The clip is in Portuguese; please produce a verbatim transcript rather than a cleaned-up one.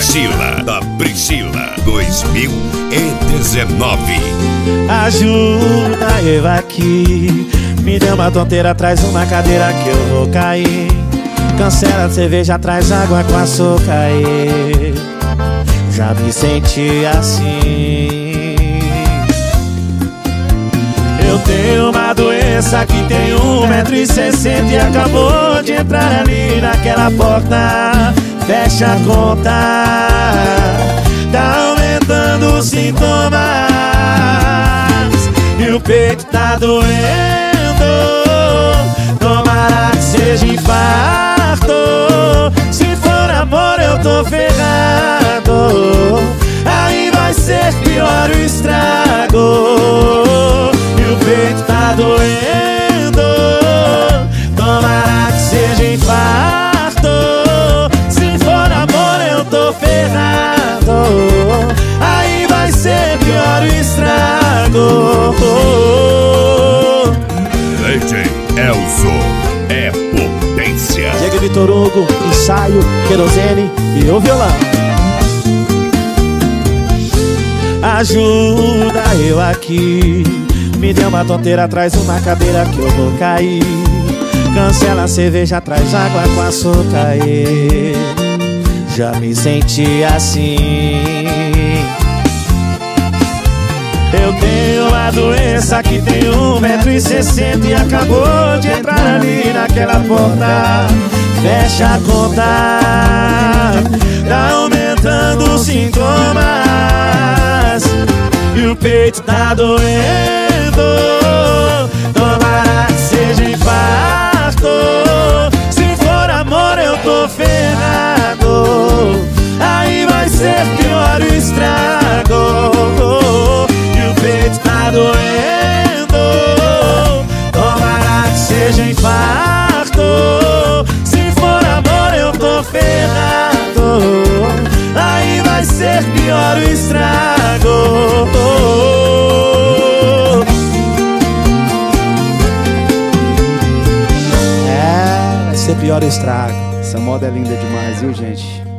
Priscila, da Priscila dois mil e dezenove. Ajuda eu aqui, me dê uma tonteira, traz uma cadeira que eu vou cair. Cancela a cerveja, traz água com açúcar. E já me senti assim. Eu tenho uma doença que tem um metro e sessenta e acabou de entrar ali naquela porta. Fecha a conta, tá aumentando os sintomas e o peito tá doendo. Tomara que seja infarto, se for amor eu tô ferrado. Aí vai ser pior o estrago e o peito tá doendo. Tomara que seja infarto, se for amor eu tô ferrado. Aí vai ser pior o estrago. D J Elzo é potência. Diego Vitor Hugo, ensaio, querosene e o violão. Ajuda eu aqui, me dê uma tonteira, traz uma cadeira que eu vou cair. Cancela a cerveja, traz água com açúcar. E já me senti assim. Eu tenho uma doença que tem um metro e sessenta e acabou de entrar ali naquela porta. Fecha a conta, tá aumentando os sintomas e o peito tá doendo. Tomara que seja infarto, se for amor eu tô ferrado. Aí vai ser pior o estrago e o peito tá doendo. Tomara que seja infarto, se for amor eu tô ferrado. Aí vai ser pior o estrago. É, vai ser pior o estrago. Essa moda é linda demais, viu, gente?